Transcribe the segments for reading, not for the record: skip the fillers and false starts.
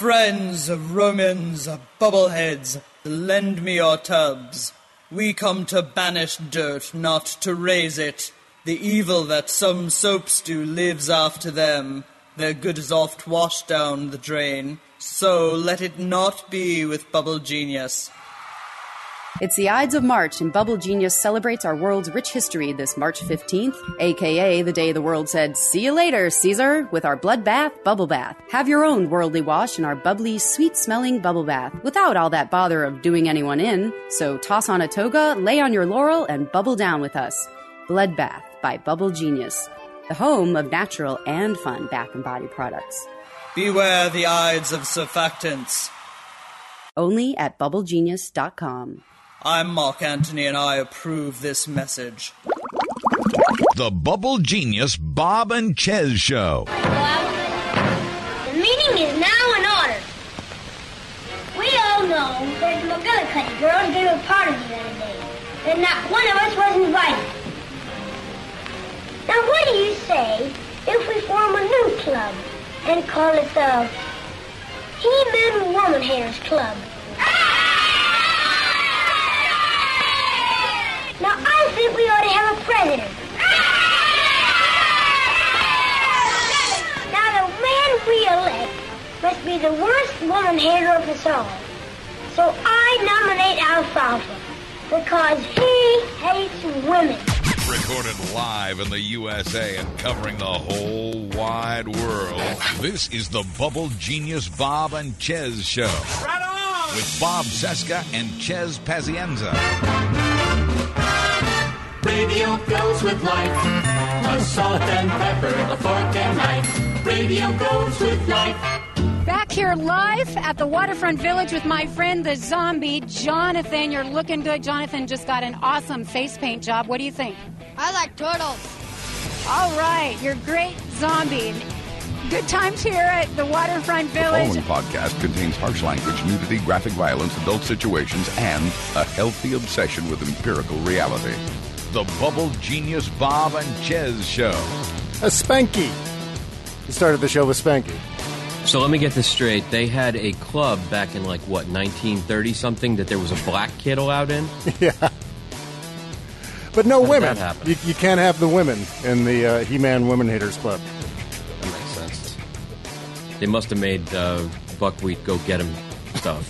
Friends, Romans, bubbleheads, lend me your tubs. We come to banish dirt, not to raise it. The evil that some soaps do lives after them. Their good is oft washed down the drain. So let it not be with Bubble Genius. It's the Ides of March, and Bubble Genius celebrates our world's rich history this March 15th, a.k.a. the day the world said, "See you later, Caesar," with our Blood Bath Bubble Bath. Have your own worldly wash in our bubbly, sweet-smelling bubble bath, without all that bother of doing anyone in. So toss on a toga, lay on your laurel, and bubble down with us. Blood Bath by Bubble Genius, the home of natural and fun bath and body products. Beware the Ides of surfactants. Only at bubblegenius.com. I'm Mark Antony, and I approve this message. The Bubble Genius Bob and Chez Show. Bob, the meeting is now in order. We all know that the McGillicuddy girls gave a party the other day, and not one of us was invited. Now, what do you say if we form a new club and call it the He-Men Woman Haters Club? Now, I think we ought to have a president. Now, the man we elect must be the worst woman hater of us all. So I nominate Alfalfa because he hates women. Recorded live in the USA and covering the whole wide world. This is the Bubble Genius Bob and Chez Show. Right on! With Bob Cesca and Chez Pazienza. Radio goes with life. A salt and pepper, a fork and knife. Radio goes with life. Back here live at the Waterfront Village with my friend the zombie, Jonathan. You're looking good. Jonathan just got an awesome face paint job. What do you think? I like turtles. All right, you're great, zombie. Good times here at the Waterfront Village. The following podcast contains harsh language, nudity, graphic violence, adult situations, and a healthy obsession with empirical reality. The Bubble Genius Bob and Chez Show. A Spanky. We started the show with Spanky. So let me get this straight. They had a club back in, 1930-something that there was a black kid allowed in? Yeah. But no women. That happen? You can't have the women in the He-Man Women Haters Club. That makes sense. They must have made Buckwheat go get him stuff.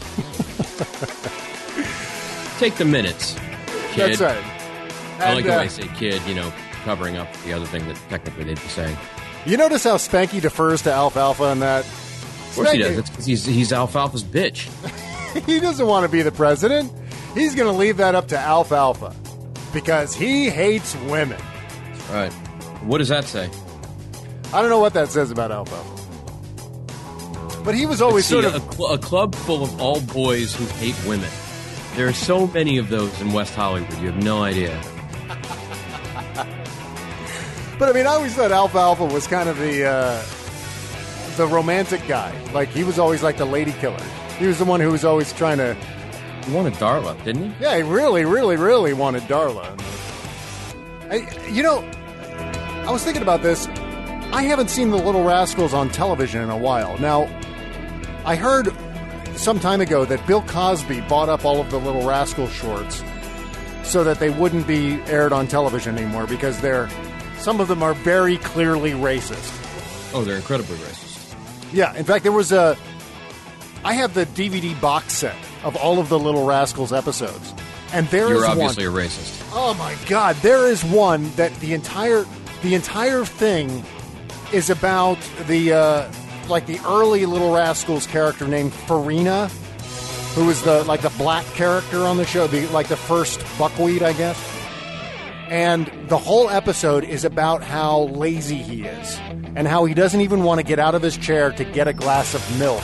Take the minutes, kid. That's right. I like the way I say kid, covering up the other thing that technically they'd be saying. You notice how Spanky defers to Alfalfa in that? Of course he does. That's because he's Alfalfa's bitch. He doesn't want to be the president. He's going to leave that up to Alfalfa because he hates women. That's right. What does that say? I don't know what that says about Alfalfa. But he was always sort of... A club full of all boys who hate women. There are so many of those in West Hollywood. You have no idea. But, I always thought Alfalfa was kind of the romantic guy. He was always like the lady killer. He was the one who was always trying to... He wanted Darla, didn't he? Yeah, he really, really, really wanted Darla. I was thinking about this. I haven't seen the Little Rascals on television in a while. Now, I heard some time ago that Bill Cosby bought up all of the Little Rascals shorts so that they wouldn't be aired on television anymore because some of them are very clearly racist. Oh, they're incredibly racist. Yeah, in fact, I have the DVD box set of all of the Little Rascals episodes. And You're obviously a racist. Oh my God, there is one that the entire thing is about the early Little Rascals character named Farina, who was the black character on the show, the first Buckwheat, I guess. And the whole episode is about how lazy he is and how he doesn't even want to get out of his chair to get a glass of milk.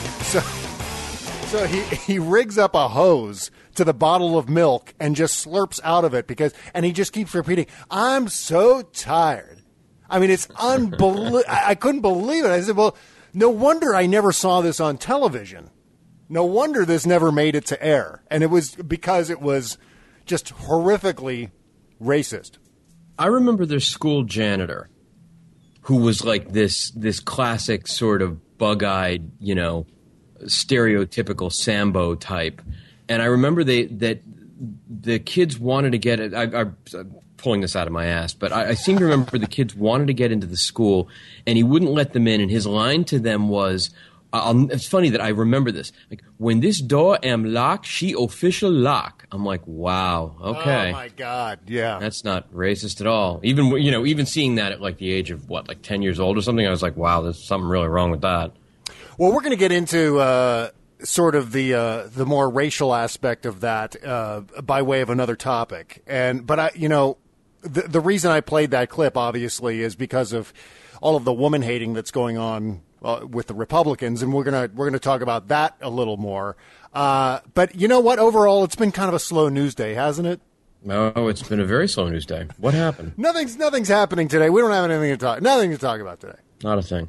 So he rigs up a hose to the bottle of milk and just slurps out of it and he just keeps repeating, "I'm so tired." It's unbelievable. I couldn't believe it. I said, well, no wonder I never saw this on television. No wonder this never made it to air. And it was because it was just horrifically racist. I remember their school janitor who was like this classic sort of bug-eyed, stereotypical Sambo type. And I remember that the kids wanted to get it. I'm pulling this out of my ass, but I seem to remember the kids wanted to get into the school, and he wouldn't let them in. And his line to them was, it's funny that I remember this. Like, when this door am locked, she official lock. I'm like, wow, okay. Oh my God, yeah. That's not racist at all. Even seeing that at like the age of 10 years old or something, I was like, wow, there's something really wrong with that. Well, we're going to get into sort of the more racial aspect of that by way of another topic. But the reason I played that clip obviously is because of all of the woman hating that's going on with the Republicans, and we're gonna talk about that a little more. But you know what? Overall, it's been kind of a slow news day, hasn't it? No, it's been a very slow news day. What happened? Nothing's happening today. We don't have nothing to talk about today. Not a thing.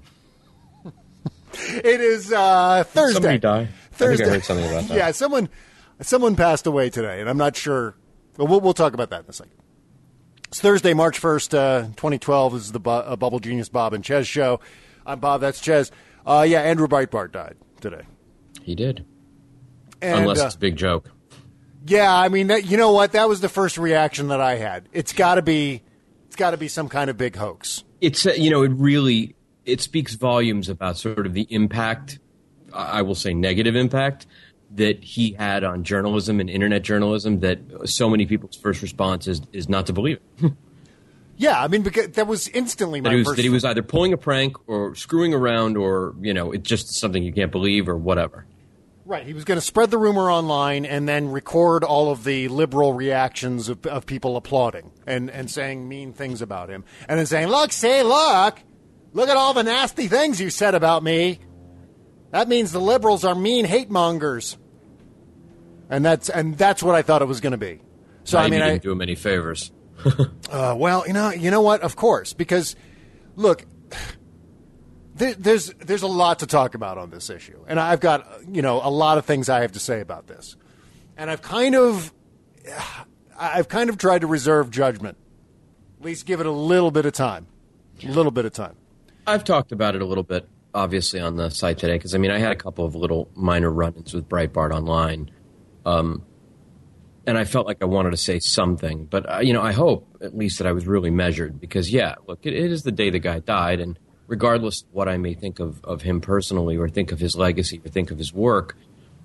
It is Thursday. Somebody died. Thursday. I think I heard something about that. Yeah, someone passed away today, and I'm not sure. But we'll talk about that in a second. It's Thursday, March 1st, 2012. This is the Bubble Genius Bob and Ches show. I'm Bob. That's Ches. Andrew Breitbart died today. He did. And, unless it's a big joke. Yeah, I mean, you know what? That was the first reaction that I had. It's got to be some kind of big hoax. It's it speaks volumes about sort of the impact, I will say negative impact, that he had on journalism and internet journalism, that so many people's first response is not to believe it. Yeah, I mean, because that was instantly my first... That he was either pulling a prank or screwing around, or, it's just something you can't believe or whatever. Right. He was going to spread the rumor online and then record all of the liberal reactions of people applauding and saying mean things about him. And then saying, look at all the nasty things you said about me. That means the liberals are mean hate mongers. And that's what I thought it was going to be. So I didn't do him any favors. Well, you know what? Of course, because look, there's a lot to talk about on this issue, and I've got a lot of things I have to say about this, and I've kind of tried to reserve judgment, at least give it a little bit of time, I've talked about it a little bit, obviously, on the site today, because I had a couple of little minor run-ins with Breitbart online. And I felt like I wanted to say something, but I hope at least that I was really measured, because look, it is the day the guy died, and regardless of what I may think of him personally, or think of his legacy, or think of his work,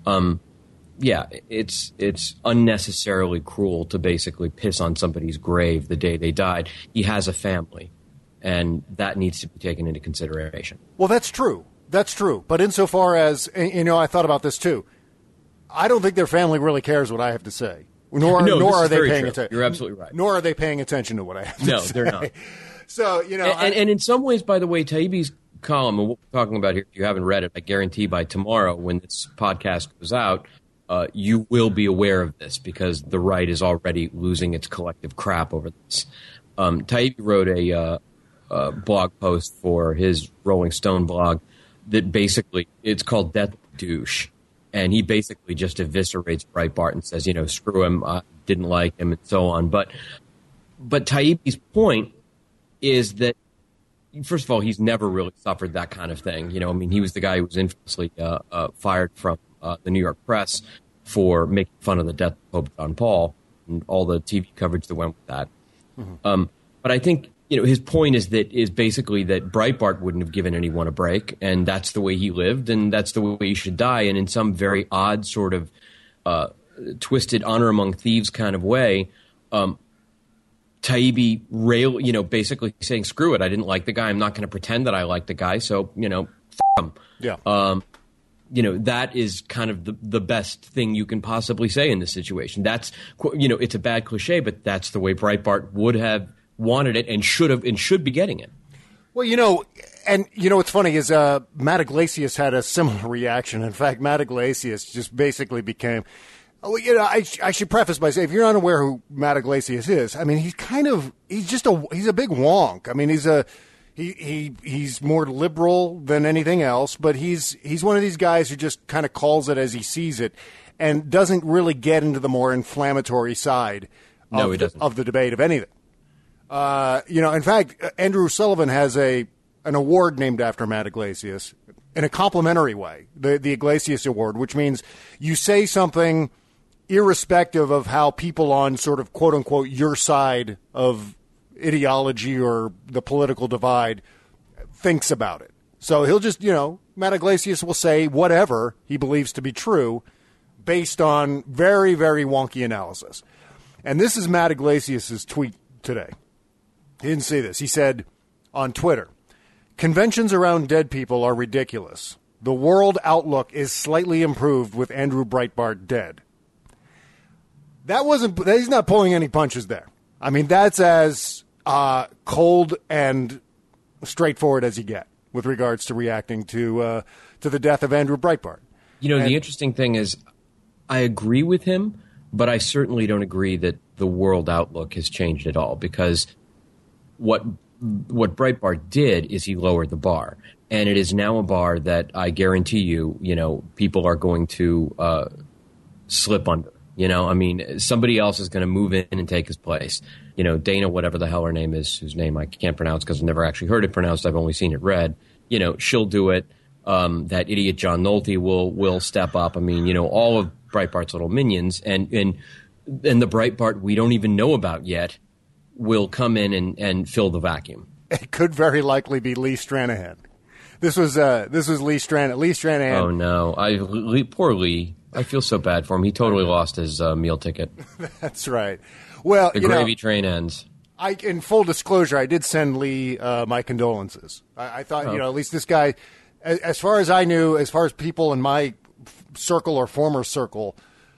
it's unnecessarily cruel to basically piss on somebody's grave the day they died. He has a family, and that needs to be taken into consideration. Well, that's true. But insofar as I thought about this too. I don't think their family really cares what I have to say. Nor are they paying attention. You're absolutely right. Nor are they paying attention to what I have to say. No, they're not. So, And in some ways, by the way, Taibbi's column, and what we're talking about here, if you haven't read it, I guarantee by tomorrow when this podcast goes out, you will be aware of this, because the right is already losing its collective crap over this. Taibbi wrote a blog post for his Rolling Stone blog that basically, it's called Death Douche. And he basically just eviscerates Breitbart and says, screw him, I didn't like him, and so on. But Taibbi's point is that, first of all, he's never really suffered that kind of thing. He was the guy who was infamously fired from the New York Press for making fun of the death of Pope John Paul and all the TV coverage that went with that. Mm-hmm. But I think, his point is basically that Breitbart wouldn't have given anyone a break, and that's the way he lived, and that's the way he should die. And in some very odd sort of twisted honor among thieves kind of way, Taibbi basically saying, screw it, I didn't like the guy, I'm not going to pretend that I like the guy, so, f*** him. Yeah. That is kind of the best thing you can possibly say in this situation. That's, it's a bad cliche, but that's the way Breitbart would have wanted it and should be getting it. Well, what's funny is Matt Iglesias had a similar reaction. In fact, Matt Iglesias just basically became. I should preface by saying, if you're unaware who Matt Iglesias is, he's a big wonk. He's more liberal than anything else, but he's one of these guys who just kind of calls it as he sees it and doesn't really get into the more inflammatory side of the debate of anything. In fact, Andrew Sullivan has an award named after Matt Iglesias. in a complimentary way, the Iglesias Award, which means you say something irrespective of how people on sort of quote unquote your side of ideology or the political divide thinks about it. So he'll just, Matt Iglesias will say whatever he believes to be true based on very, very wonky analysis. And this is Matt Iglesias' tweet today. He didn't see this. He said on Twitter, "Conventions around dead people are ridiculous. The world outlook is slightly improved with Andrew Breitbart dead." He's not pulling any punches there. I mean, that's as cold and straightforward as you get with regards to reacting to the death of Andrew Breitbart. The interesting thing is I agree with him, but I certainly don't agree that the world outlook has changed at all, because what Breitbart did is he lowered the bar, and it is now a bar that I guarantee you, people are going to slip under. Somebody else is going to move in and take his place. Dana, whatever the hell her name is, whose name I can't pronounce because I've never actually heard it pronounced. I've only seen it read. She'll do it. That idiot John Nolte will step up. All of Breitbart's little minions and the Breitbart we don't even know about yet will come in and fill the vacuum. It could very likely be Lee Stranahan. This was Lee Stranahan. Lee Stranahan. Oh no, poor Lee. I feel so bad for him. He totally lost his meal ticket. That's right. Well, the gravy train ends. In full disclosure, I did send Lee my condolences. I thought, at least this guy, as far as I knew, as far as people in my circle or former circle,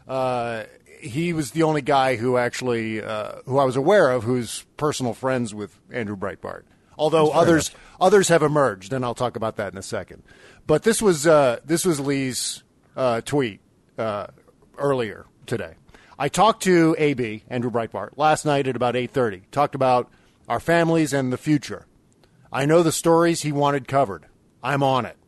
he was the only guy who actually, who I was aware of, who's personal friends with Andrew Breitbart. Although others have emerged, and I'll talk about that in a second. But this was Lee's tweet earlier today. I talked to AB, Andrew Breitbart, last night at about 8:30. Talked about our families and the future. I know the stories he wanted covered. I'm on it.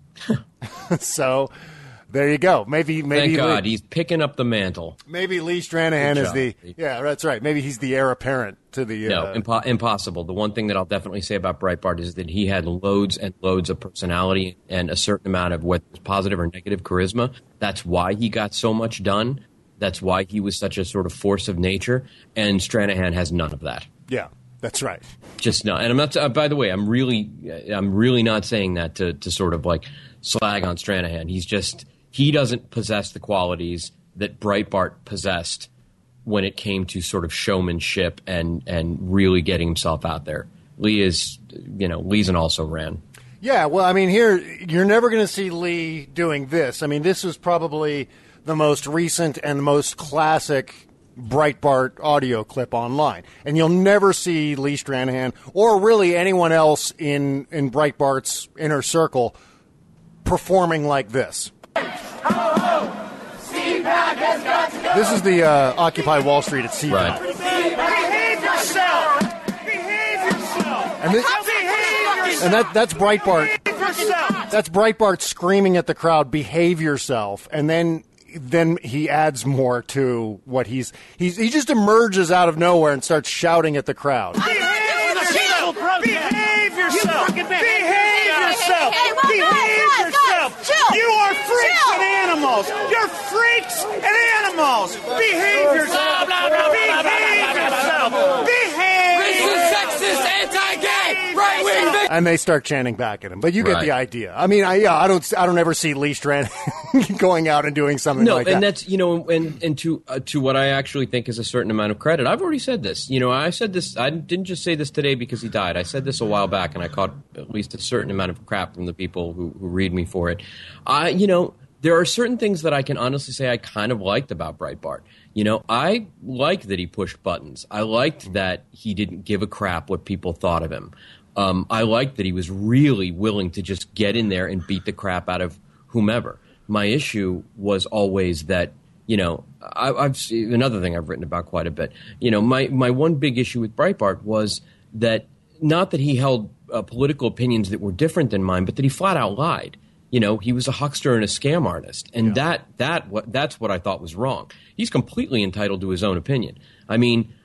So there you go. Maybe Thank God, he's picking up the mantle. Maybe Lee Stranahan is that's right. Maybe he's the heir apparent to the. No, impossible. The one thing that I'll definitely say about Breitbart is that he had loads and loads of personality and a certain amount of whether it's positive or negative charisma. That's why he got so much done. That's why he was such a sort of force of nature. And Stranahan has none of that. Yeah, that's right. Just not. And I'm not. By the way, I'm really not saying that to sort of like slag on Stranahan. He doesn't possess the qualities that Breitbart possessed when it came to sort of showmanship and really getting himself out there. Lee's an also-ran. Yeah, well, here, you're never going to see Lee doing this. This was probably the most recent and most classic Breitbart audio clip online. And you'll never see Lee Stranahan or really anyone else in Breitbart's inner circle performing like this. This is the Occupy Wall Street at CPAC. Right. Behave yourself! Behave yourself! And that's Breitbart. That's Breitbart screaming at the crowd, "Behave yourself!" And then he adds more to what he just emerges out of nowhere and starts shouting at the crowd. Behave yourself! Behave yourself! Behave yourself! Behave yourself! You are freaks and animals! You're freaks and animals! Behave yourself! Behave yourself! Behave! Racist, sexist, anti-gay, right-wing. And they start chanting back at him. But you get the idea. I don't ever see Lee Stranahan going out and doing something like that. No, and that's, and to what I actually think is a certain amount of credit. I've already said this. I said this. I didn't just say this today because he died. I said this a while back, and I caught at least a certain amount of crap from the people who read me for it. There are certain things that I can honestly say I kind of liked about Breitbart. I liked that he pushed buttons. I liked that he didn't give a crap what people thought of him. I liked that he was really willing to just get in there and beat the crap out of whomever. My issue was always that, I've another thing I've written about quite a bit. My one big issue with Breitbart was that not that he held political opinions that were different than mine, but that he flat out lied. He was a huckster and a scam artist, and that's what I thought was wrong. He's completely entitled to his own opinion.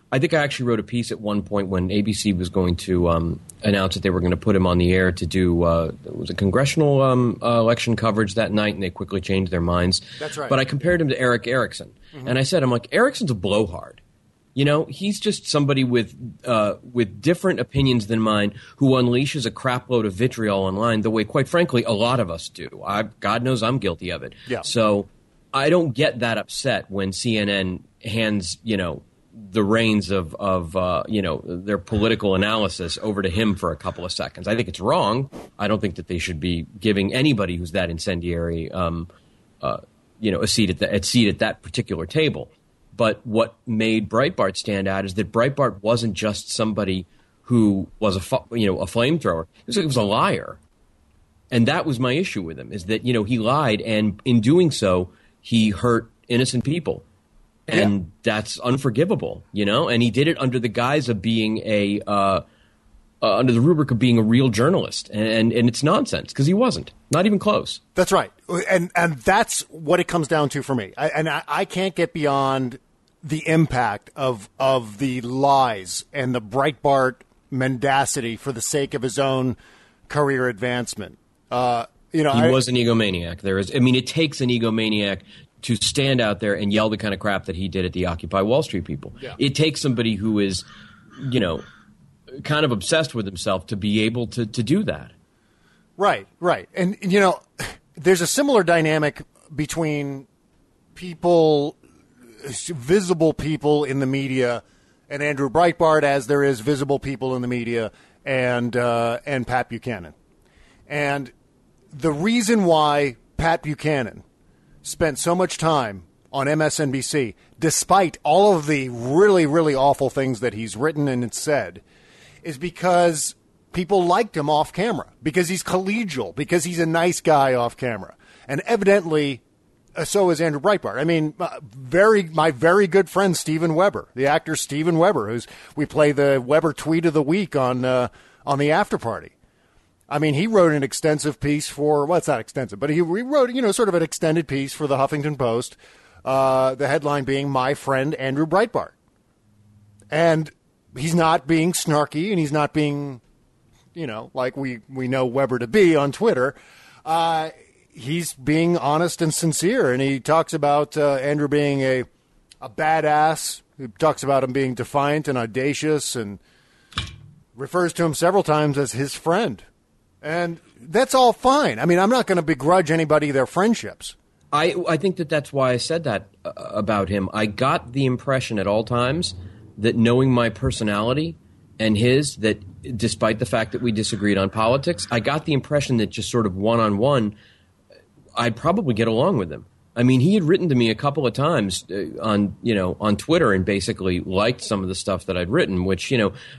I think I actually wrote a piece at one point when ABC was going to announce that they were going to put him on the air to do it was a congressional election coverage that night, and they quickly changed their minds. That's right. But I compared him to Eric Erickson, and I said, I'm like, Erickson's a blowhard. You know, he's just somebody with different opinions than mine who unleashes a crapload of vitriol online the way, quite frankly, a lot of us do. God knows I'm guilty of it. Yeah. So I don't get that upset when CNN hands, the reins of their political analysis over to him for a couple of seconds. I think it's wrong. I don't think that they should be giving anybody who's that incendiary, a seat at that particular table. But what made Breitbart stand out is that Breitbart wasn't just somebody who was a flamethrower. It was a liar. And that was my issue with him, is that, he lied, and in doing so, he hurt innocent people. And that's unforgivable, and he did it under the guise of being under the rubric of being a real journalist. And it's nonsense, because he wasn't. Not even close. That's right. And that's what it comes down to for me. I can't get beyond the impact of the lies and the Breitbart mendacity for the sake of his own career advancement. He was an egomaniac. It takes an egomaniac to stand out there and yell the kind of crap that he did at the Occupy Wall Street people. Yeah. It takes somebody who is, kind of obsessed with himself to be able to do that. Right. And, there's a similar dynamic between visible people in the media and Andrew Breitbart as there is visible people in the media and Pat Buchanan. And the reason why Pat Buchanan spent so much time on MSNBC, despite all of the really, really awful things that he's written and said, is because people liked him off camera, because he's collegial, because he's a nice guy off camera. And evidently, so is Andrew Breitbart. My very good friend Steven Weber, the actor Steven Weber, we play the Weber Tweet of the Week on the After Party. He wrote an extensive piece it's not extensive, but he wrote, sort of an extended piece for the Huffington Post, the headline being "My Friend Andrew Breitbart." And he's not being snarky, and he's not being, like we know Weber to be on Twitter. He's being honest and sincere, and he talks about Andrew being a badass. He talks about him being defiant and audacious, and refers to him several times as his friend. And that's all fine. I'm not going to begrudge anybody their friendships. I think that's why I said that about him. I got the impression at all times that, knowing my personality and his, that despite the fact that we disagreed on politics, I got the impression that just sort of one-on-one, I'd probably get along with him. He had written to me a couple of times on Twitter and basically liked some of the stuff that I'd written, which,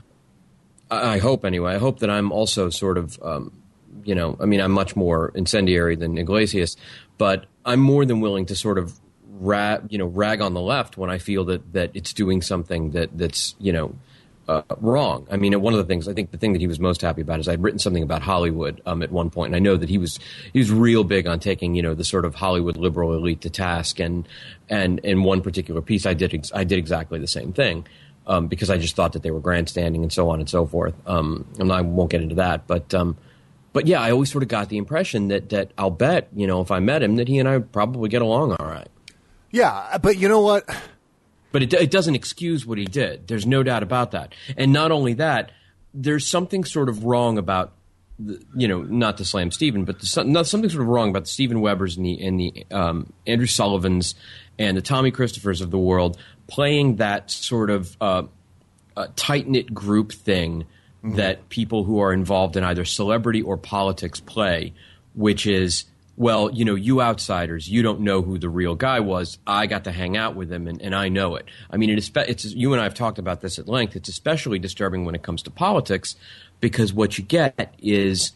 I hope anyway. I hope that I'm also sort of, I'm much more incendiary than Iglesias, but I'm more than willing to sort of rag on the left when I feel that it's doing something that's wrong. One of the things, I think the thing that he was most happy about is I'd written something about Hollywood at one point, and I know that he was real big on taking the sort of Hollywood liberal elite to task, and in one particular piece I did exactly the same thing. Because I just thought that they were grandstanding and so on and so forth. And I won't get into that. But yeah, I always sort of got the impression that I'll bet, if I met him, that he and I would probably get along all right. Yeah, but you know what? But it doesn't excuse what he did. There's no doubt about that. And not only that, there's something sort of wrong about, not to slam Stephen, but something sort of wrong about the Stephen Webers and the Andrew Sullivans and the Tommy Christophers of the world playing that sort of tight-knit group thing that people who are involved in either celebrity or politics play, which is, well, you outsiders, you don't know who the real guy was. I got to hang out with him, and I know it. It's you and I have talked about this at length. It's especially disturbing when it comes to politics, because what you get is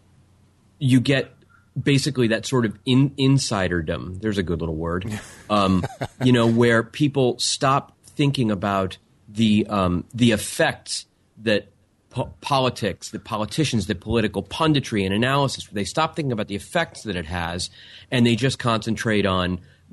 basically that sort of insiderdom. There's a good little word, where people stop thinking about the effects that politics, that politicians, that political punditry and analysis, they stop thinking about the effects that it has, and they just concentrate on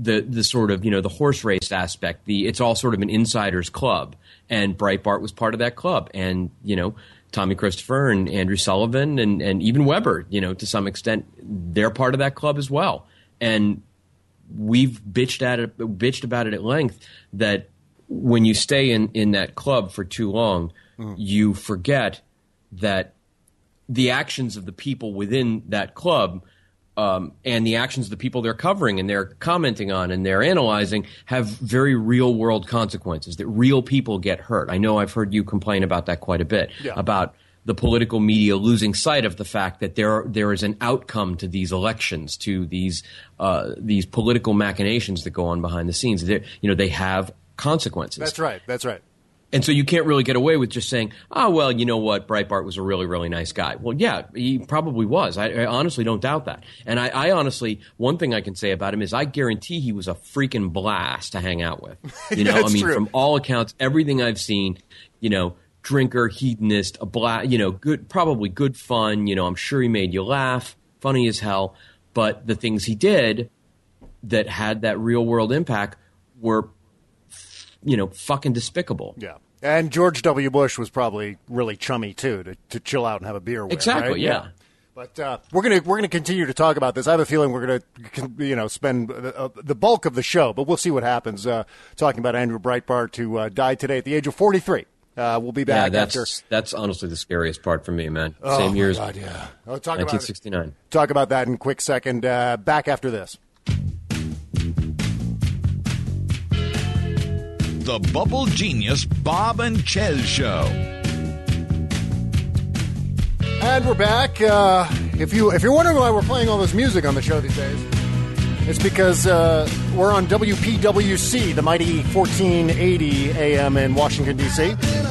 the sort of, the horse race aspect. It's all sort of an insider's club, and Breitbart was part of that club. And, Tommy Christopher and Andrew Sullivan and even Weber, to some extent, they're part of that club as well. And we've bitched about it at length that when you stay in that club for too long, you forget that the actions of the people within that club and the actions of the people they're covering and they're commenting on and they're analyzing have very real world consequences, that real people get hurt. I know I've heard you complain about that quite a bit, about the political media losing sight of the fact that there is an outcome to these elections, to these political machinations that go on behind the scenes. They have consequences. That's right. And so you can't really get away with just saying, well, you know what, Breitbart was a really, really nice guy. Well, yeah, he probably was. I honestly don't doubt that. And I honestly, one thing I can say about him is I guarantee he was a freaking blast to hang out with. True. From all accounts, everything I've seen, drinker, hedonist, probably good fun. I'm sure he made you laugh, funny as hell. But the things he did that had that real world impact were fucking despicable. Yeah. And George W. Bush was probably really chummy, too, to chill out and have a beer with. Exactly, right? yeah. But we're gonna continue to talk about this. I have a feeling we're gonna spend the bulk of the show, but we'll see what happens. Talking about Andrew Breitbart, who died today at the age of 43. We'll be back after. That's honestly the scariest part for me, man. Same year as 1969. Talk about that in a quick second. Back after this. The Bubble Genius Bob and Ches Show. And we're back. If you're wondering why we're playing all this music on the show these days, it's because we're on WPWC, the mighty 1480 AM in Washington, D.C.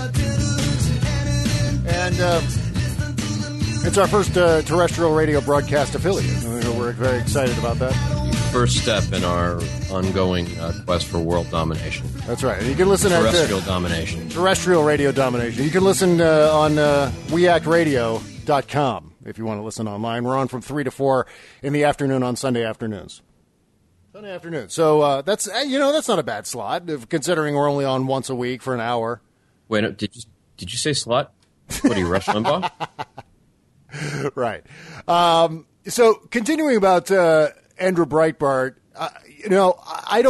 And it's our first terrestrial radio broadcast affiliate. We're very excited about that. First step in our ongoing quest for world domination. That's right. You can listen terrestrial domination. Terrestrial radio domination. You can listen on weactradio.com if you want to listen online. We're on from 3 to 4 in the afternoon on Sunday afternoons. So that's not a bad slot, considering we're only on once a week for an hour. Wait, did you say slut? What are you, Rush Limbaugh? Right. So continuing about Andrew Breitbart, I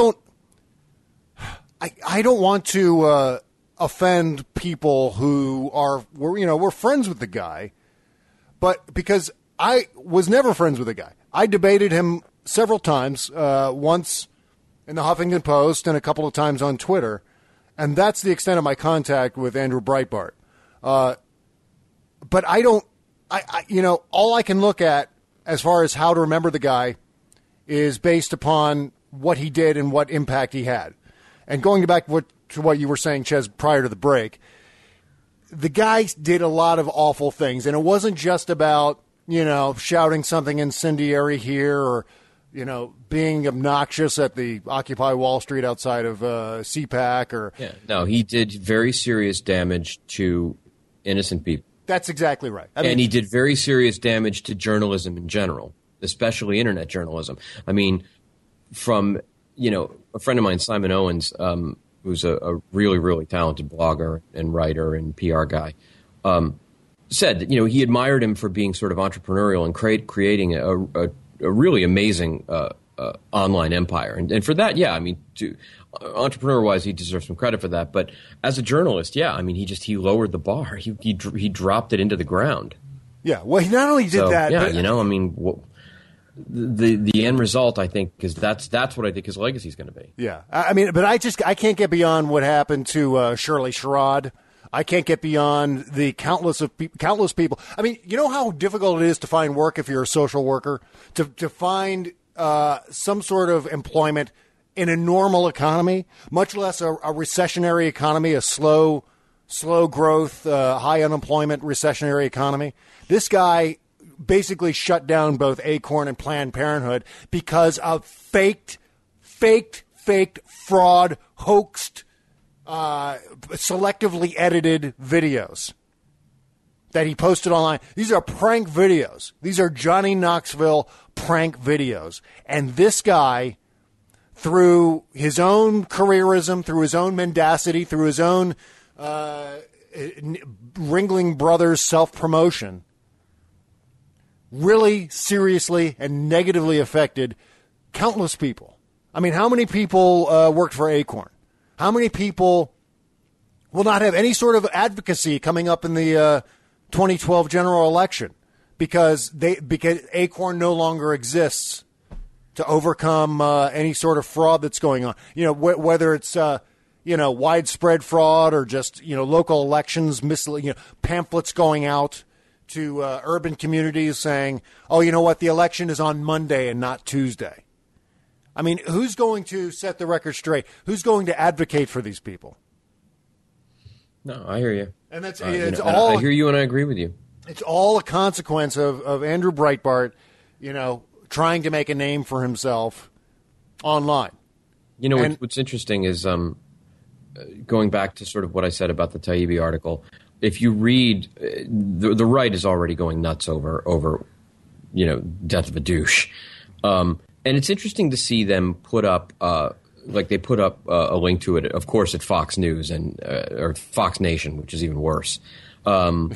don't want to offend people who we're friends with the guy, but because I was never friends with the guy. I debated him several times, once in the Huffington Post and a couple of times on Twitter, and that's the extent of my contact with Andrew Breitbart. But all I can look at as far as how to remember the guy is based upon what he did and what impact he had. And going back to what you were saying, Ches, prior to the break, the guy did a lot of awful things. And it wasn't just about, shouting something incendiary here or, being obnoxious at the Occupy Wall Street outside of CPAC or... Yeah, no, he did very serious damage to innocent people. That's exactly right. And he did very serious damage to journalism in general, especially internet journalism. I mean, from, a friend of mine, Simon Owens, who's a really, really talented blogger and writer and PR guy, said that, he admired him for being sort of entrepreneurial and creating a really amazing online empire. And for that, entrepreneur-wise, he deserves some credit for that. But as a journalist, he lowered the bar. He dropped it into the ground. Yeah, well, he not only did that. Yeah, the end result, I think, is that's what I think his legacy is going to be. Yeah, but I can't get beyond what happened to Shirley Sherrod. I can't get beyond the countless people. I mean, you know how difficult it is to find work if you're a social worker, to find some sort of employment in a normal economy, much less a recessionary economy, a slow growth, high unemployment recessionary economy. This guy basically shut down both Acorn and Planned Parenthood because of faked, fraud, hoaxed, selectively edited videos that he posted online. These are prank videos. These are Johnny Knoxville prank videos. And this guy, through his own careerism, through his own mendacity, through his own Ringling Brothers self-promotion, really seriously and negatively affected countless people. I mean, how many people worked for Acorn? How many people will not have any sort of advocacy coming up in the 2012 general election because Acorn no longer exists to overcome any sort of fraud that's going on? You know, whether it's widespread fraud or just local elections, pamphlets going out to urban communities saying, "Oh, you know what? The election is on Monday and not Tuesday." I mean, who's going to set the record straight? Who's going to advocate for these people? No, I hear you. And that's I hear you, and I agree with you. It's all a consequence of Andrew Breitbart, trying to make a name for himself online. What's interesting is going back to sort of what I said about the Taibbi article. If you read, the right is already going nuts over death of a douche. And it's interesting to see them put up, they put up a link to it, of course, at Fox News or Fox Nation, which is even worse. And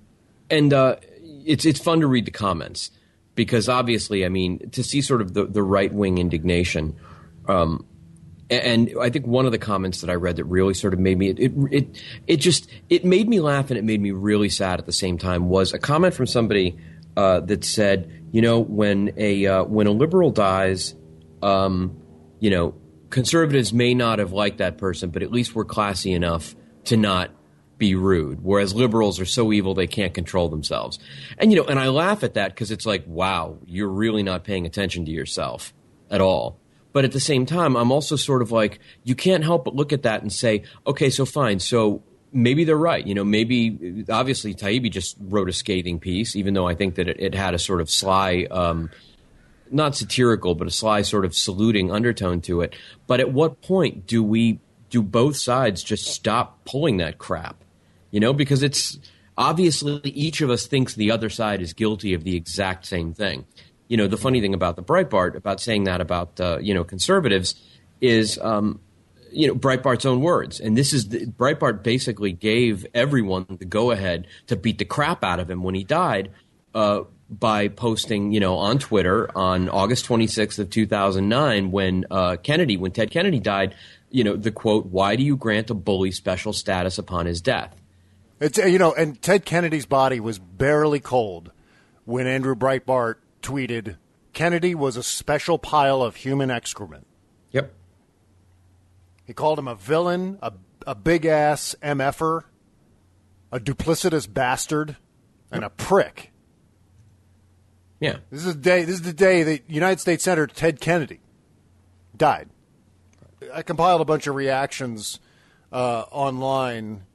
it's fun to read the comments because obviously, I mean, to see sort of the right-wing indignation. And I think one of the comments that I read that really sort of made me it made me laugh and it made me really sad at the same time was a comment from somebody that said, when a liberal dies, conservatives may not have liked that person, but at least we're classy enough to not be rude. Whereas liberals are so evil they can't control themselves. And and I laugh at that because it's like, wow, you're really not paying attention to yourself at all. But at the same time, I'm also sort of like, you can't help but look at that and say, okay, so fine. So maybe they're right. Maybe obviously Taibbi just wrote a scathing piece, even though I think that it had a sort of sly, not satirical, but a sly sort of saluting undertone to it. But at what point do both sides just stop pulling that crap? Because it's obviously each of us thinks the other side is guilty of the exact same thing. The funny thing about the Breitbart, about saying that about, conservatives is, Breitbart's own words. And Breitbart basically gave everyone the go-ahead to beat the crap out of him when he died by posting, on Twitter on August 26th of 2009 when Ted Kennedy died, the quote, "Why do you grant a bully special status upon his death?" It's and Ted Kennedy's body was barely cold when Andrew Breitbart tweeted, "Kennedy was a special pile of human excrement." Yep. He called him a villain, a big-ass MFer, a duplicitous bastard, and a prick. Yeah. This is the day that United States Senator Ted Kennedy died. I compiled a bunch of reactions online.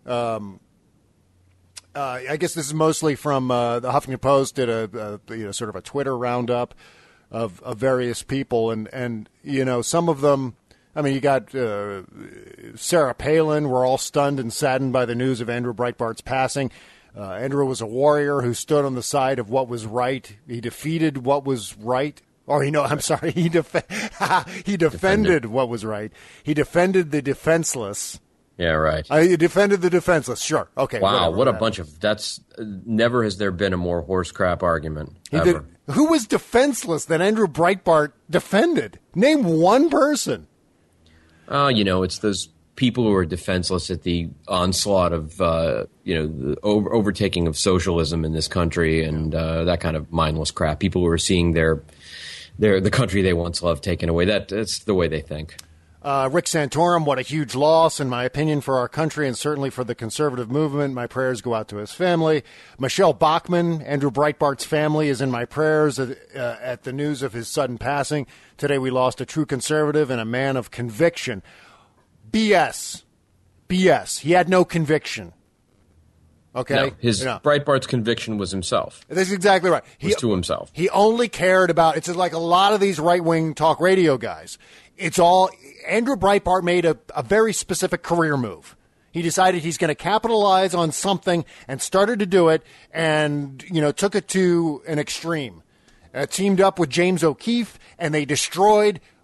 I guess this is mostly from the Huffington Post did a sort of a Twitter roundup of various people, and some of them. I mean, you got Sarah Palin. We're all stunned and saddened by the news of Andrew Breitbart's passing. Andrew was a warrior who stood on the side of what was right. He defeated what was right. He defended what was right. He defended the defenseless. Yeah, right. He defended the defenseless. Sure. Okay. Wow, what a bunch of never has there been a more horse crap argument ever. Who was defenseless that Andrew Breitbart defended? Name one person. It's those people who are defenseless at the onslaught of, the overtaking of socialism in this country and that kind of mindless crap. People who are seeing the country they once loved taken away. That's the way they think. Rick Santorum, what a huge loss, in my opinion, for our country and certainly for the conservative movement. My prayers go out to his family. Michelle Bachmann, Andrew Breitbart's family, is in my prayers at the news of his sudden passing. Today we lost a true conservative and a man of conviction. BS. He had no conviction. Okay? No, Breitbart's conviction was himself. That's exactly right. He was to himself. He only cared about, it's like a lot of these right-wing talk radio guys. It's all, Andrew Breitbart made a very specific career move. He decided he's going to capitalize on something and started to do it and, took it to an extreme. Teamed up with James O'Keefe, and they destroyed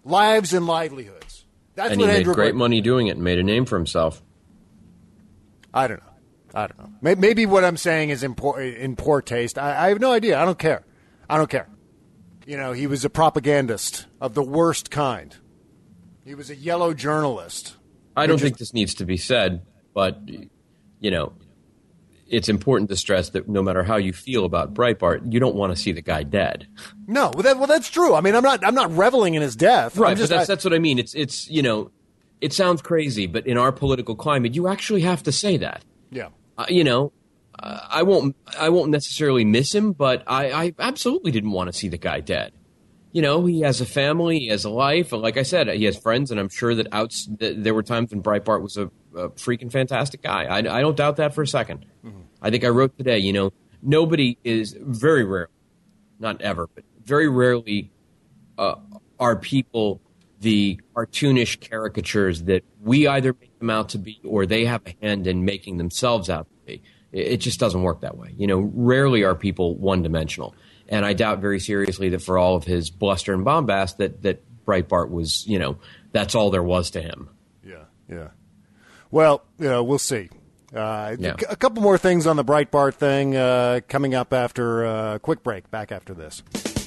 lives and livelihoods. That's and what he made Andrew great Breitbart. money doing it and made a name for himself. I don't know. Maybe what I'm saying is in poor taste. I have no idea. I don't care. You know, he was a propagandist of the worst kind. He was a yellow journalist. I don't think this needs to be said, but, you know, it's important to stress that no matter how you feel about Breitbart, you don't want to see the guy dead. No, well, that's true. I mean, I'm not reveling in his death. Right, but that's what I mean. It's you know, it sounds crazy, but in our political climate, you actually have to say that. Yeah. You know, I won't necessarily miss him, but I absolutely didn't want to see the guy dead. You know, he has a family, he has a life, and like I said, he has friends, and I'm sure that there were times when Breitbart was a freaking fantastic guy. I don't doubt that for a second. Mm-hmm. I think I wrote today, you know, nobody is very rare, not ever, but very rarely are people the cartoonish caricatures that we either make them out to be or they have a hand in making themselves out to be. It just doesn't work that way. You know, rarely are people one-dimensional. And I doubt very seriously that for all of his bluster and bombast that Breitbart was, you know, that's all there was to him. Yeah. Well, you know, we'll see. A couple more things on the Breitbart thing coming up after a quick break. Back after this.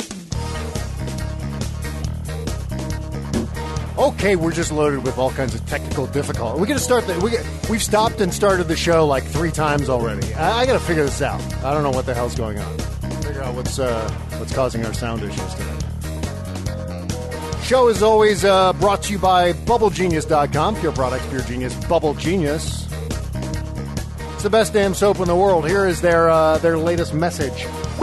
Okay, we're just loaded with all kinds of technical difficulty. We're going to start. We've stopped and started the show like 3 times already. I got to figure this out. I don't know what the hell's going on. Figure out what's causing our sound issues today. Show is always brought to you by BubbleGenius.com. Pure products, pure genius. Bubble Genius. It's the best damn soap in the world. Here is their latest message.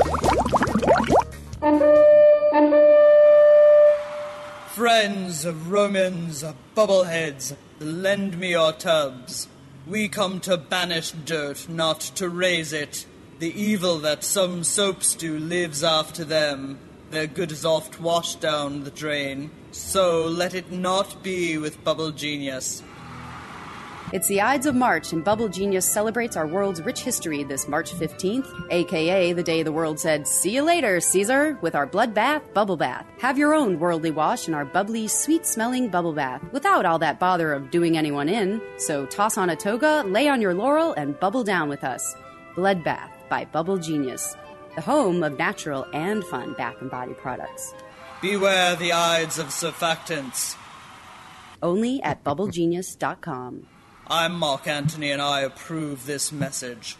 Friends of Romans, bubbleheads, lend me your tubs. We come to banish dirt, not to raise it. The evil that some soaps do lives after them. Their good is oft washed down the drain. So let it not be with Bubble Genius. It's the Ides of March, and Bubble Genius celebrates our world's rich history this March 15th, a.k.a. the day the world said, "See you later, Caesar," with our Blood Bath Bubble Bath. Have your own worldly wash in our bubbly, sweet-smelling bubble bath, without all that bother of doing anyone in. So toss on a toga, lay on your laurel, and bubble down with us. Blood Bath by Bubble Genius, the home of natural and fun bath and body products. Beware the Ides of surfactants. Only at BubbleGenius.com. I'm Mark Antony, and I approve this message.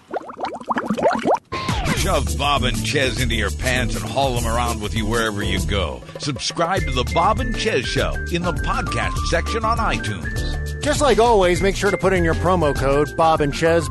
Shove Bob and Chez into your pants and haul them around with you wherever you go. Subscribe to the Bob and Chez Show in the podcast section on iTunes. Just like always, make sure to put in your promo code Bob and Chez,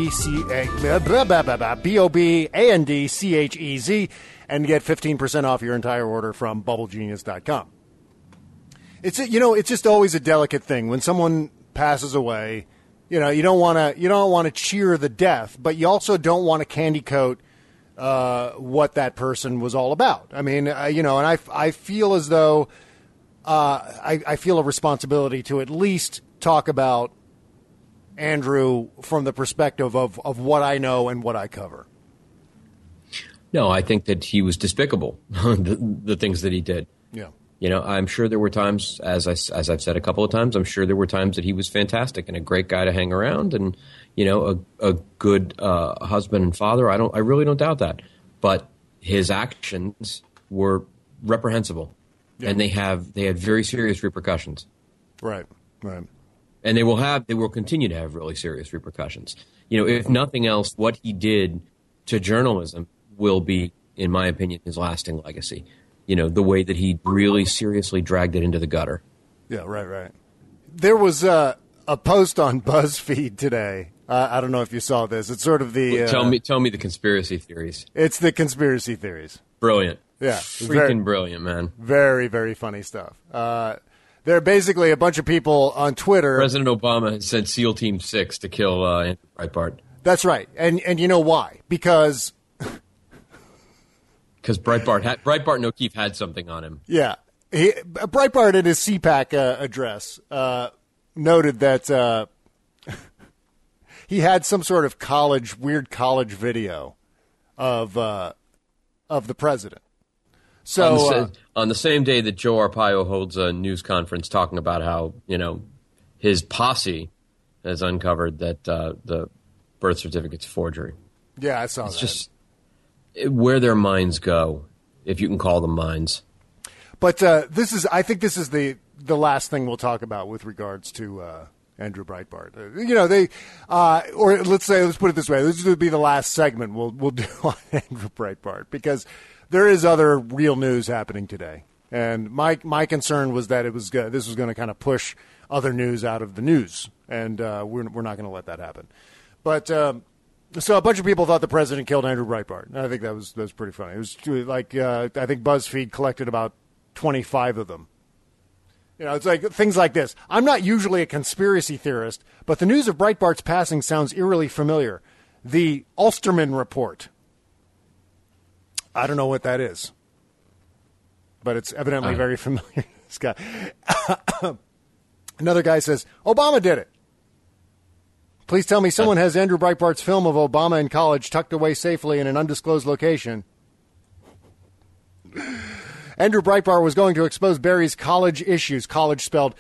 BOBANDCHEZ, and get 15% off your entire order from BubbleGenius.com. It's just always a delicate thing when someone passes away. You know, you don't want to cheer the death, but you also don't want to candy coat what that person was all about. I mean, and I feel as though I feel a responsibility to at least talk about Andrew from the perspective of what I know and what I cover. No, I think that he was despicable, the things that he did. Yeah. You know, I'm sure there were times, as I've said a couple of times, I'm sure there were times that he was fantastic and a great guy to hang around and, you know, a good husband and father. I really don't doubt that. But his actions were reprehensible, and they had very serious repercussions. Right. And they will continue to have really serious repercussions. You know, if nothing else, what he did to journalism will be, in my opinion, his lasting legacy. You know, the way that he really seriously dragged it into the gutter. Yeah, right. There was a post on BuzzFeed today. I don't know if you saw this. It's sort of the... Tell me the conspiracy theories. It's the conspiracy theories. Brilliant. Yeah. Freaking brilliant, man. Very, very funny stuff. There are basically a bunch of people on Twitter... President Obama has sent SEAL Team 6 to kill Andrew Breitbart. That's right. And you know why? Because Breitbart and O'Keefe had something on him. Yeah. Breitbart in his CPAC address noted that he had some sort of weird college video of the president. So on the same day that Joe Arpaio holds a news conference talking about how, his posse has uncovered that the birth certificate's forgery. Yeah, I saw that. It's just where their minds go, if you can call them minds. But I think this is the last thing we'll talk about with regards to Andrew Breitbart. Or let's put it this way: this would be the last segment we'll do on Andrew Breitbart, because there is other real news happening today, and my concern was that this was going to kind of push other news out of the news, and we're not going to let that happen. But so a bunch of people thought the president killed Andrew Breitbart, and I think that was pretty funny. It was like I think BuzzFeed collected about 25 of them. It's like things like this. I'm not usually a conspiracy theorist, but the news of Breitbart's passing sounds eerily familiar. The Ulsterman Report. I don't know what that is, but it's evidently very familiar. This guy. Another guy says, Obama did it. Please tell me someone has Andrew Breitbart's film of Obama in college tucked away safely in an undisclosed location. Andrew Breitbart was going to expose Barry's college issues, college spelled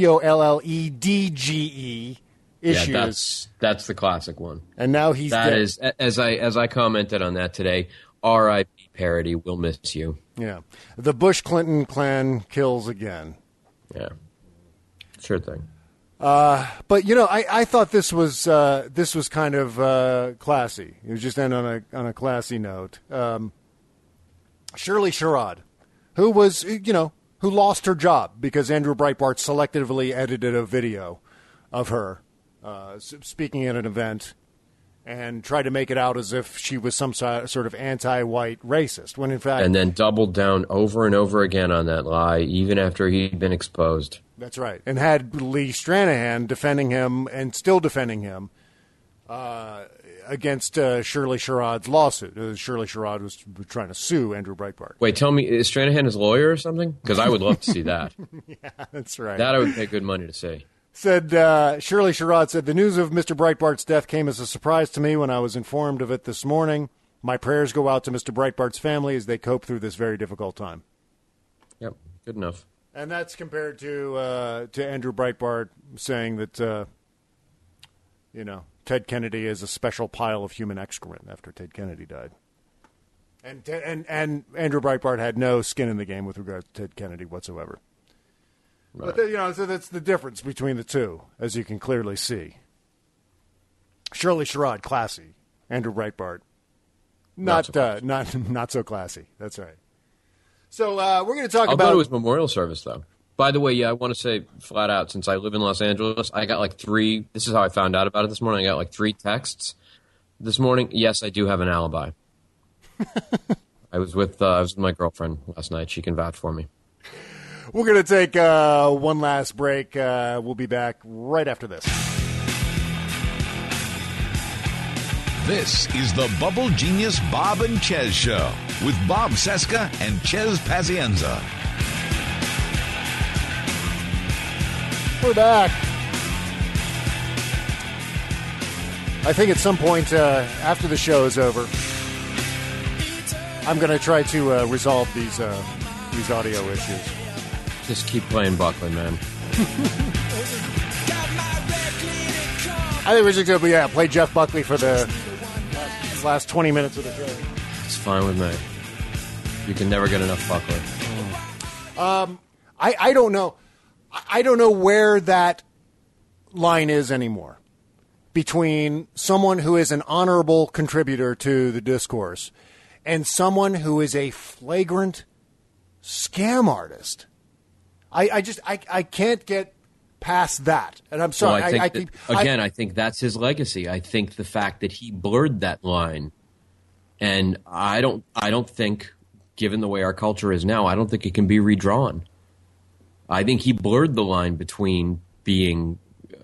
COLLEDGE issues. Yeah, that's the classic one. And now he's dead. That is, as I commented on that today, R.I.P. parody, we'll miss you. Yeah. The Bush-Clinton clan kills again. Yeah. Sure thing. But I thought this was kind of classy. It was just end on a classy note. Shirley Sherrod, who was who lost her job because Andrew Breitbart selectively edited a video of her speaking at an event and tried to make it out as if she was some sort of anti-white racist, when in fact... And then doubled down over and over again on that lie, even after he'd been exposed. That's right. And had Lee Stranahan defending him and still defending him against Shirley Sherrod's lawsuit. Shirley Sherrod was trying to sue Andrew Breitbart. Wait, tell me, is Stranahan his lawyer or something? Because I would love to see that. Yeah, that's right. That I would pay good money to see. Shirley Sherrod said, the news of Mr. Breitbart's death came as a surprise to me when I was informed of it this morning. My prayers go out to Mr. Breitbart's family as they cope through this very difficult time. Yep, good enough. And that's compared to Andrew Breitbart saying that, Ted Kennedy is a special pile of human excrement after Ted Kennedy died. And Andrew Breitbart had no skin in the game with regard to Ted Kennedy whatsoever. Right. But, so that's the difference between the two, as you can clearly see. Shirley Sherrod, classy. Andrew Breitbart, not so classy. That's right. So we're going to talk about... I'll go to his memorial service, though. By the way, yeah, I want to say flat out, since I live in Los Angeles, I got like 3... This is how I found out about it this morning. I got like 3 texts this morning. Yes, I do have an alibi. I was with my girlfriend last night. She can vouch for me. We're going to take one last break. We'll be back right after this. This is the Bubble Genius Bob and Chez Show with Bob Cesca and Chez Pazienza. We're back. I think at some point after the show is over, I'm going to try to resolve these audio issues. Just keep playing Buckley, man. I think we're just going to play Jeff Buckley for the last 20 minutes of the show. It's fine with me. You can never get enough Buckley. I don't know. I don't know where that line is anymore between someone who is an honorable contributor to the discourse and someone who is a flagrant scam artist. I can't get past that. And I'm sorry. Well, I think that's his legacy. I think the fact that he blurred that line, and I don't think, given the way our culture is now, I don't think it can be redrawn. I think he blurred the line between being,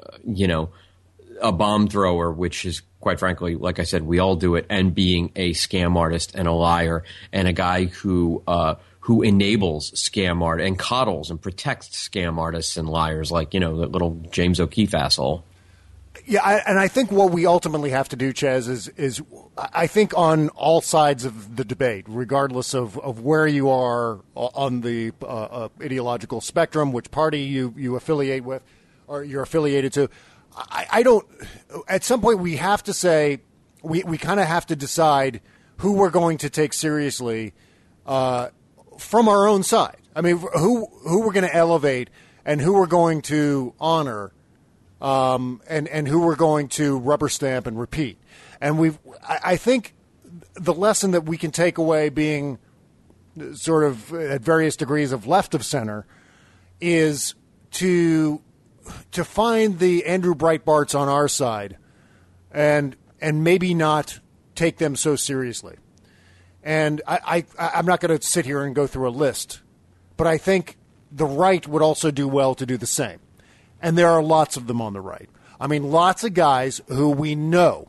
a bomb thrower, which is, quite frankly, like I said, we all do it, and being a scam artist and a liar and a guy who enables scam art and coddles and protects scam artists and liars, like, the little James O'Keefe asshole. Yeah, and I think what we ultimately have to do, Chaz, is I think on all sides of the debate, regardless of where you are on the ideological spectrum, which party you affiliate with or you're affiliated to, I don't. At some point, we have to say we kind of have to decide who we're going to take seriously from our own side. I mean, who we're going to elevate and who we're going to honor. And who we're going to rubber stamp and repeat. And I think the lesson that we can take away, being sort of at various degrees of left of center, is to find the Andrew Breitbarts on our side and maybe not take them so seriously. And I'm not going to sit here and go through a list, but I think the right would also do well to do the same. And there are lots of them on the right. I mean, lots of guys who we know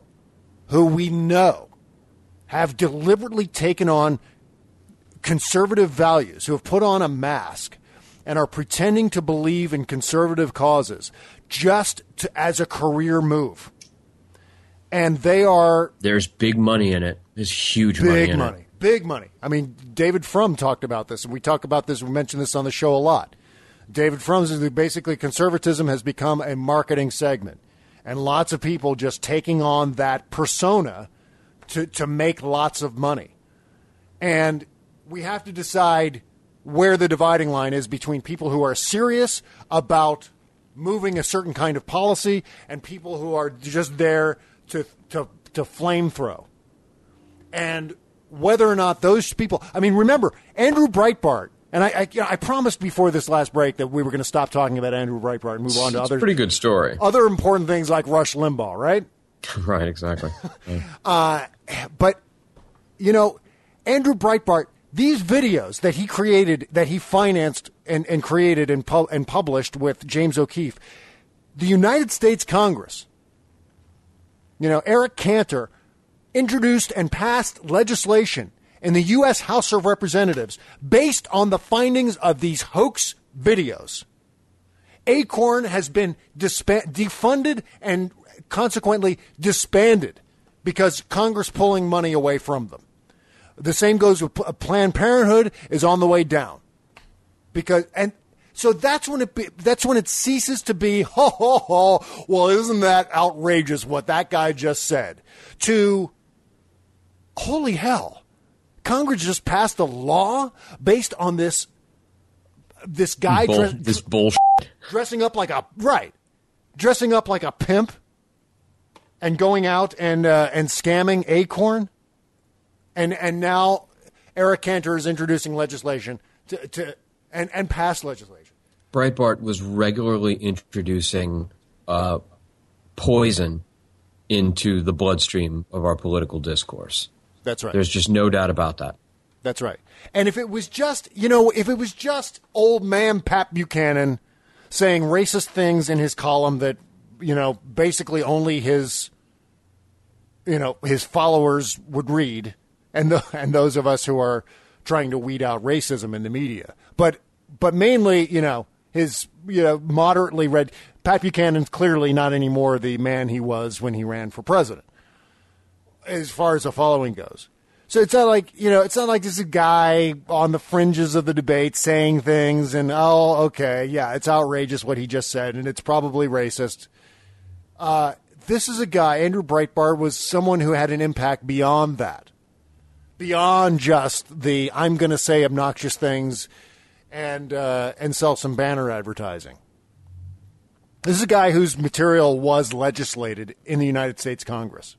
have deliberately taken on conservative values, who have put on a mask and are pretending to believe in conservative causes just as a career move. And there's big money in it. There's huge money in it. Big money. I mean, David Frum talked about this, and we talk about this. We mention this on the show a lot. David Frum says that basically conservatism has become a marketing segment, and lots of people just taking on that persona to make lots of money. And we have to decide where the dividing line is between people who are serious about moving a certain kind of policy and people who are just there to flamethrow. And whether or not those people, I mean, remember, Andrew Breitbart. And I promised before this last break that we were going to stop talking about Andrew Breitbart and move on to other pretty good story. Other important things like Rush Limbaugh, right? Right, exactly. But, Andrew Breitbart, these videos that he created, that he financed and created and published with James O'Keefe, the United States Congress, Eric Cantor introduced and passed legislation in the U.S. House of Representatives based on the findings of these hoax videos. Acorn has been defunded and consequently disbanded because Congress pulling money away from them. The same goes with Planned Parenthood is on the way down. So that's when it ceases to be, well, isn't that outrageous what that guy just said? To, holy hell. Congress just passed a law based on this guy this bullshit dressing up like a pimp and going out and scamming Acorn, and now Eric Cantor is introducing legislation and pass legislation. Breitbart was regularly introducing poison into the bloodstream of our political discourse. That's right. There's just no doubt about that. That's right. And if it was just old man Pat Buchanan saying racist things in his column that, basically only his followers would read, and those of us who are trying to weed out racism in the media, but mainly, his moderately read, Pat Buchanan's clearly not anymore the man he was when he ran for president, as far as the following goes. So it's not like, it's not like this is a guy on the fringes of the debate saying things and, it's outrageous what he just said and it's probably racist. This is a guy, Andrew Breitbart, was someone who had an impact beyond that. Beyond just the, I'm going to say obnoxious things and sell some banner advertising. This is a guy whose material was legislated in the United States Congress.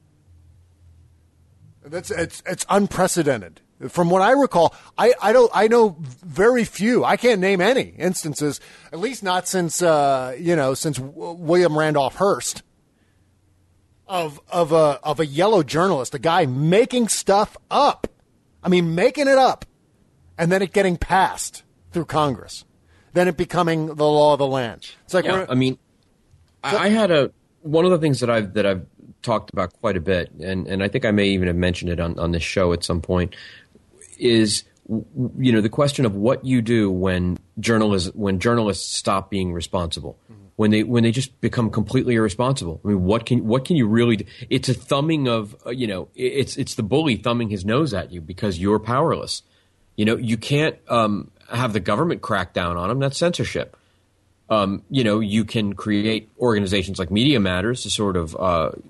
It's unprecedented. From what I recall, I know very few. I can't name any instances, at least not since William Randolph Hearst, of a yellow journalist, a guy making stuff up. I mean, making it up, and then it getting passed through Congress, then it becoming the law of the land. It's like, I had one of the things that I've talked about quite a bit, and I think I may even have mentioned it on this show at some point, is the question of what you do when journalists stop being responsible. Mm-hmm. when they just become completely irresponsible. I mean, what can you really do? It's a thumbing of it's the bully thumbing his nose at you because you're powerless. You can't have the government crack down on them. That's censorship. You can create organizations like Media Matters to sort of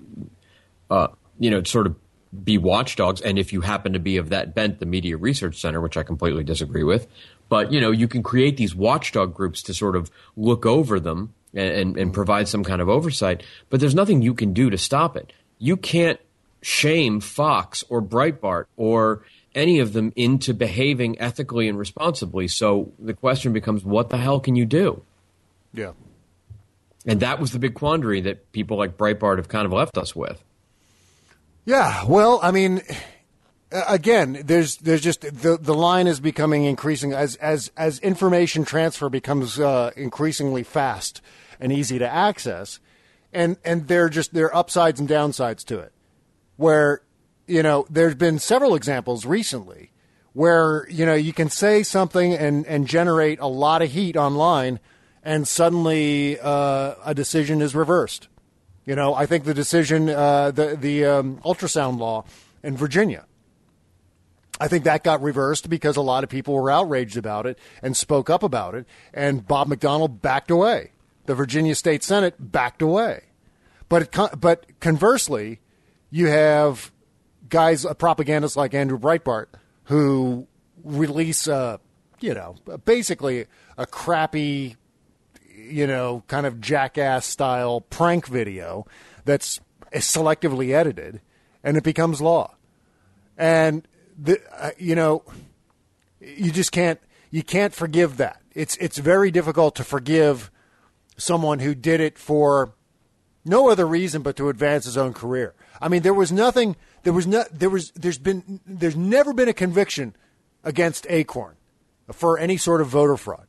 be watchdogs. And if you happen to be of that bent, the Media Research Center, which I completely disagree with, but you can create these watchdog groups to sort of look over them and provide some kind of oversight. But there's nothing you can do to stop it. You can't shame Fox or Breitbart or any of them into behaving ethically and responsibly. So the question becomes, what the hell can you do? Yeah. And that was the big quandary that people like Breitbart have kind of left us with. Yeah, well, I mean, again, there's just the line is becoming increasing as information transfer becomes increasingly fast and easy to access, and there are upsides and downsides to it. Where there's been several examples recently where you can say something and generate a lot of heat online, and suddenly a decision is reversed. I think the decision, the ultrasound law in Virginia, I think that got reversed because a lot of people were outraged about it and spoke up about it, and Bob McDonnell backed away. The Virginia State Senate backed away. But conversely, you have guys, propagandists like Andrew Breitbart, who release, basically a crappy, kind of jackass-style prank video that's selectively edited, and it becomes law. And, you just can't forgive that. It's very difficult to forgive someone who did it for no other reason but to advance his own career. I mean, there's never been a conviction against Acorn for any sort of voter fraud.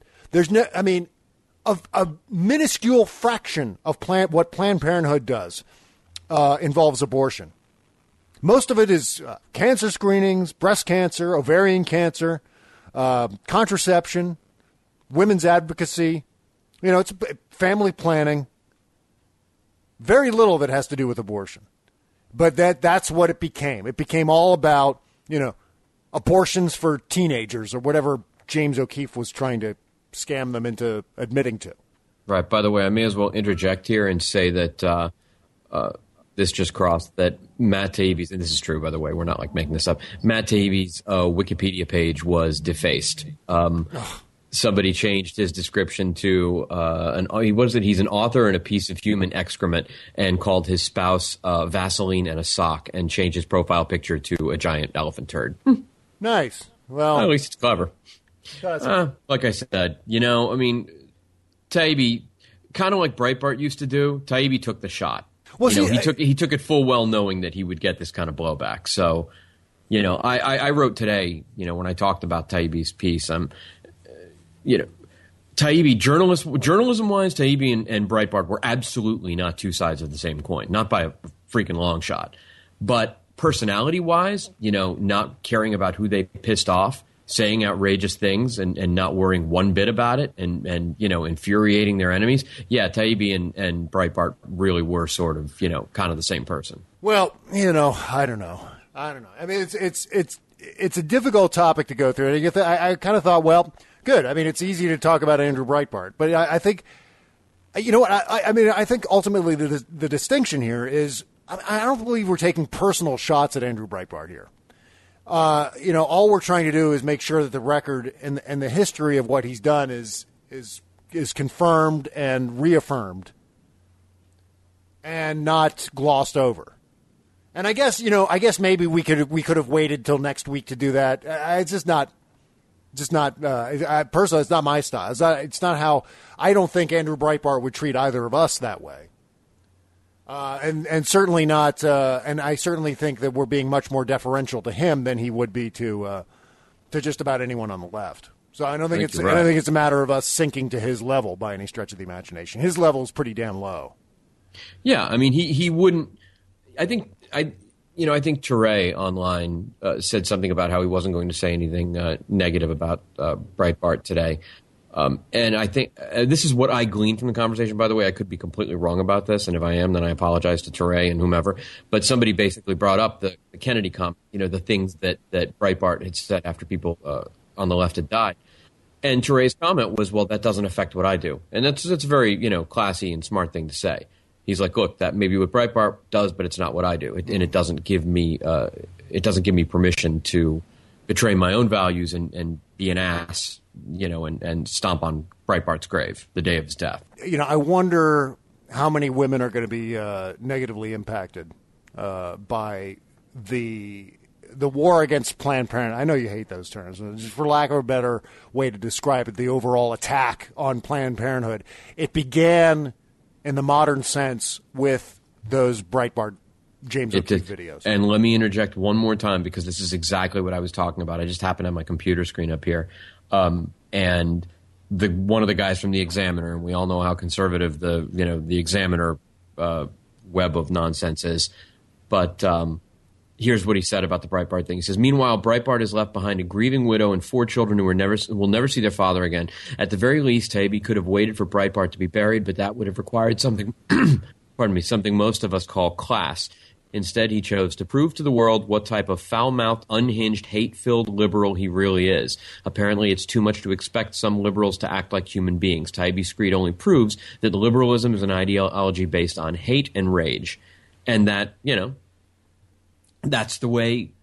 A minuscule fraction of what Planned Parenthood does involves abortion. Most of it is cancer screenings, breast cancer, ovarian cancer, contraception, women's advocacy. It's family planning. Very little of it has to do with abortion. But that's what it became. It became all about, abortions for teenagers or whatever James O'Keefe was trying to scam them into admitting to. Right. By the way, I may as well interject here and say that this just crossed that Matt Taibbi's, and this is true, by the way, we're not making this up, Matt Taibbi's Wikipedia page was defaced. Somebody changed his description to he's an author and a piece of human excrement, and called his spouse Vaseline and a sock, and changed his profile picture to a giant elephant turd. Nice. Well, at least it's clever. Like I said, Taibbi, kind of like Breitbart used to do, Taibbi took the shot. Well, he took it full well knowing that he would get this kind of blowback. So, I wrote today, when I talked about Taibbi's piece, Taibbi, journalism-wise, Taibbi and Breitbart were absolutely not two sides of the same coin, not by a freaking long shot. But personality-wise, not caring about who they pissed off, saying outrageous things and not worrying one bit about it and infuriating their enemies. Yeah, Taibbi and Breitbart really were sort of, kind of the same person. Well, I don't know. I mean, it's a difficult topic to go through. I kind of thought, well, good. I mean, it's easy to talk about Andrew Breitbart, but I think, I think ultimately the distinction here is I don't believe we're taking personal shots at Andrew Breitbart here. All we're trying to do is make sure that the record and the history of what he's done is confirmed and reaffirmed and not glossed over. And I guess maybe we could have waited till next week to do that. It's just not personally, it's not my style. It's not how I don't think Andrew Breitbart would treat either of us that way. And certainly not. And I certainly think that we're being much more deferential to him than he would be to just about anyone on the left. So I don't think it's a matter of us sinking to his level by any stretch of the imagination. His level is pretty damn low. Yeah, I mean, he wouldn't. I think Touré online said something about how he wasn't going to say anything negative about Breitbart today. And I think this is what I gleaned from the conversation, by the way. I could be completely wrong about this, and if I am, then I apologize to Teray and whomever. But somebody basically brought up the Kennedy comment, the things that Breitbart had said after people on the left had died. And Teray's comment was, well, that doesn't affect what I do. And that's a very, classy and smart thing to say. He's like, look, that maybe what Breitbart does, but it's not what I do. And it doesn't give me permission to betray my own values and be an ass, and stomp on Breitbart's grave the day of his death. I wonder how many women are going to be negatively impacted by the war against Planned Parenthood. I know you hate those terms. Just for lack of a better way to describe it, the overall attack on Planned Parenthood. It began in the modern sense with those Breitbart James O'Keefe videos. And let me interject one more time because this is exactly what I was talking about. I just happened to have my computer screen up here. And one of the guys from the Examiner, and we all know how conservative the Examiner web of nonsense is. But here's what he said about the Breitbart thing. He says, meanwhile, Breitbart has left behind a grieving widow and 4 children who will never see their father again. At the very least, Taibbi could have waited for Breitbart to be buried, but that would have required something, something most of us call class. Instead, he chose to prove to the world what type of foul-mouthed, unhinged, hate-filled liberal he really is. Apparently, it's too much to expect some liberals to act like human beings. Taibbi Screed only proves that liberalism is an ideology based on hate and rage. And that, that's the way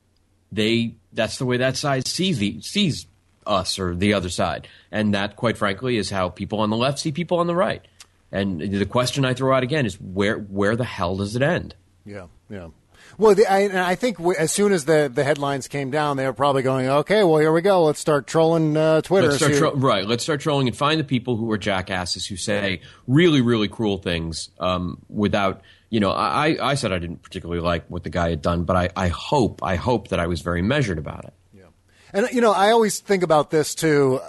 that side sees us or the other side. And that, quite frankly, is how people on the left see people on the right. And the question I throw out again is where the hell does it end? Yeah. Well, I think as soon as the headlines came down, they were probably going, okay, well, here we go. Let's start trolling Twitter. Let's start trolling and find the people who are jackasses who say really, really cruel things without, I said I didn't particularly like what the guy had done, but I hope that I was very measured about it. Yeah. And, I always think about this, too.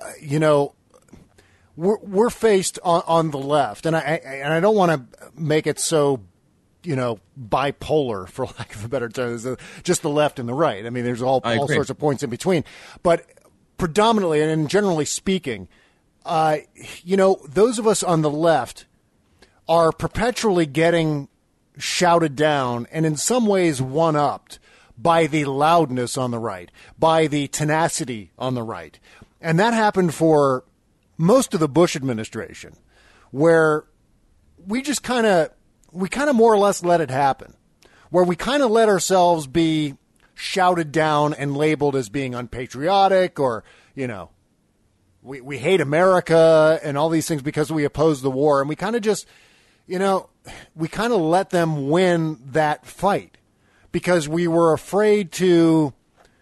We're faced on the left, and I don't want to make it so bipolar, for lack of a better term. There's just the left and the right. I mean, there's all sorts of points in between. But predominantly and generally speaking, those of us on the left are perpetually getting shouted down and in some ways one-upped by the loudness on the right, by the tenacity on the right. And that happened for most of the Bush administration, where we just kind of more or less let it happen, where we kind of let ourselves be shouted down and labeled as being unpatriotic or, we hate America and all these things because we oppose the war. And we kind of just, we kind of let them win that fight because we were afraid to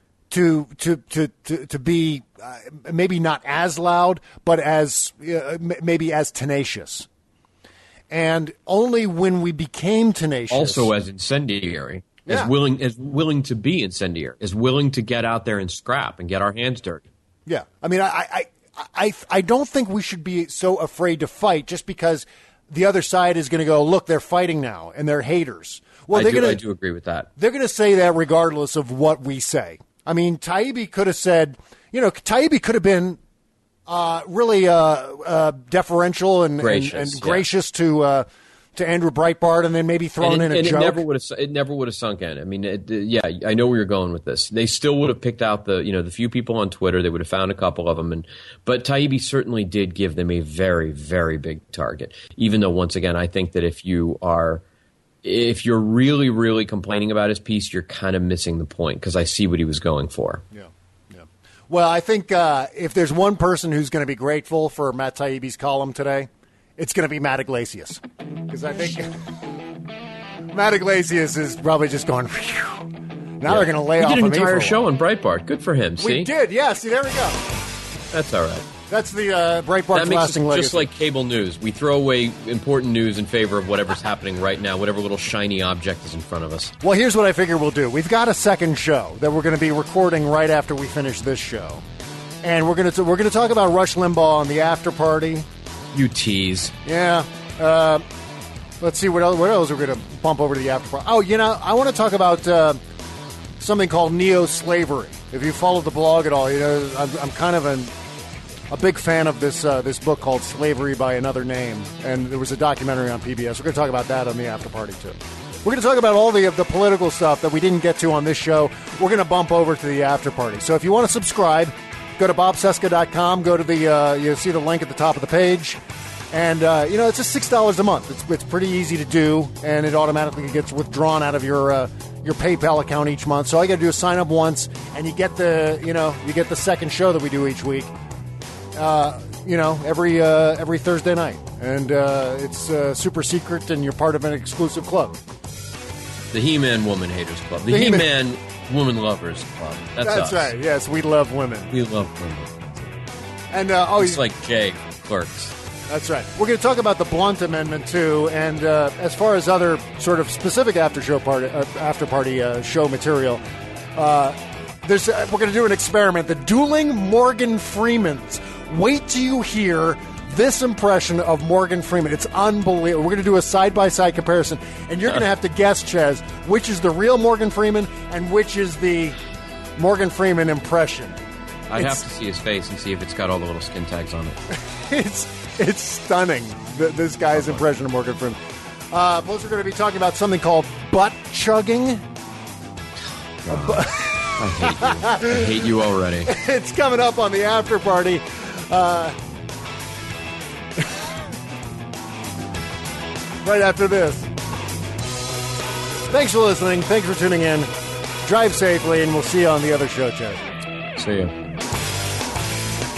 be maybe not as loud, but as maybe as tenacious. And only when we became tenacious, also as incendiary, as willing to be incendiary, as willing to get out there and scrap and get our hands dirty. Yeah, I mean, I don't think we should be so afraid to fight just because the other side is going to go, look, they're fighting now and they're haters. Well, I do agree with that. They're going to say that regardless of what we say. I mean, Taibbi could have said, Taibbi could have been really deferential and gracious to Andrew Breitbart, and then maybe thrown in a joke. It never would have sunk in. I mean, I know where you're going with this. They still would have picked out the few people on Twitter. They would have found a couple of them, but Taibbi certainly did give them a very, very big target. Even though, once again, I think that if you're really, really complaining about his piece, you're kind of missing the point because I see what he was going for. Yeah. Well, I think if there's one person who's going to be grateful for Matt Taibbi's column today, it's going to be Matt Iglesias. Because I think Matt Iglesias is probably just going, phew. Now they're going to lay off me. We did an entire show on Breitbart. Good for him, see? We did, yeah. See, there we go. That's all right. That's the Breitbart's lasting legacy. Just like cable news. We throw away important news in favor of whatever's happening right now, whatever little shiny object is in front of us. Well, here's what I figure we'll do. We've got a second show that we're going to be recording right after we finish this show. And we're going to talk about Rush Limbaugh and the after party. You tease. Yeah. Let's see what else we're going to bump over to the after party. Oh, I want to talk about something called neo-slavery. If you follow the blog at all, I'm kind of a big fan of this book called Slavery by Another Name, and there was a documentary on PBS. We're going to talk about that on the after party, too. We're going to talk about all the political stuff that we didn't get to on this show. We're going to bump over to the after party. So if you want to subscribe, go to bobcesca.com, go to the, you'll see the link at the top of the page. And, it's just $6 a month. It's pretty easy to do, and it automatically gets withdrawn out of your PayPal account each month. So all you got to do is sign up once, and you get the second show that we do each week, every Thursday night. And it's super secret, and you're part of an exclusive club. The He-Man Woman Haters Club. The He-Man Woman Lovers Club. That's us. Right. Yes, we love women. We love women. And it's like Jay Clerks. That's right. We're going to talk about the Blunt Amendment too, and as far as other sort of specific after party show material, we're going to do an experiment. The Dueling Morgan Freemans. Wait till you hear this impression of Morgan Freeman. It's unbelievable. We're going to do a side-by-side comparison, and you're going to have to guess, Ches, which is the real Morgan Freeman and which is the Morgan Freeman impression. I'd have to see his face and see if it's got all the little skin tags on it. It's stunning, this guy's impression of Morgan Freeman. Plus, we're going to be talking about something called butt chugging. I hate you already. It's coming up on the after party. Right after this. Thanks for listening. Thanks for tuning in. Drive safely, and we'll see you on the other show, Chad. See you.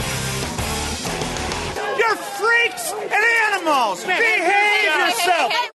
You're freaks and animals. Behave yourself.